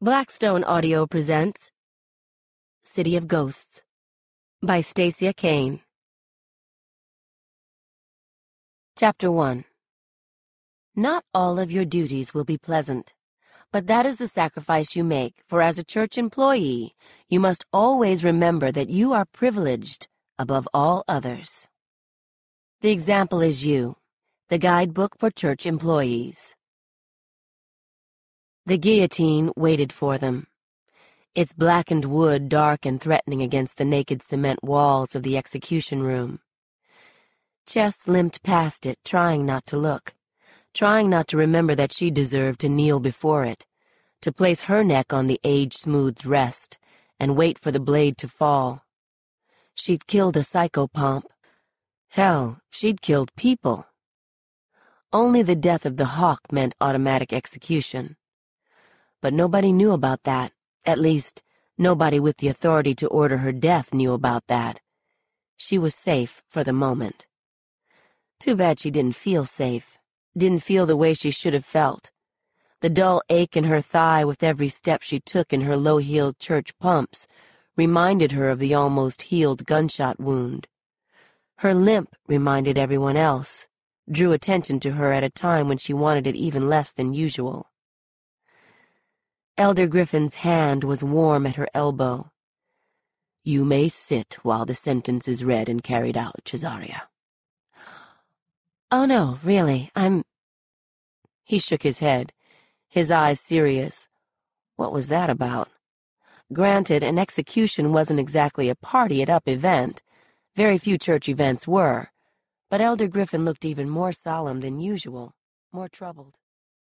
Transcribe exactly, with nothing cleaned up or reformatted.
Blackstone Audio presents City of Ghosts by Stacia Kane. Chapter one. Not all of your duties will be pleasant, but that is the sacrifice you make, for as a church employee, you must always remember that you are privileged above all others. The example is you, the guidebook for church employees. The guillotine waited for them, its blackened wood dark and threatening against the naked cement walls of the execution room. Jess limped past it, trying not to look, trying not to remember that she deserved to kneel before it, to place her neck on the age-smoothed rest and wait for the blade to fall. She'd killed a psychopomp. Hell, she'd killed people. Only the death of the hawk meant automatic execution. But nobody knew about that. At least, nobody with the authority to order her death knew about that. She was safe for the moment. Too bad she didn't feel safe, didn't feel the way she should have felt. The dull ache in her thigh with every step she took in her low-heeled church pumps reminded her of the almost healed gunshot wound. Her limp reminded everyone else, drew attention to her at a time when she wanted it even less than usual. Elder Griffin's hand was warm at her elbow. "You may sit while the sentence is read and carried out, Cesaria." "Oh no, really, I'm—" He shook his head, his eyes serious. What was that about? Granted, an execution wasn't exactly a party-it-up event. Very few church events were. But Elder Griffin looked even more solemn than usual, more troubled.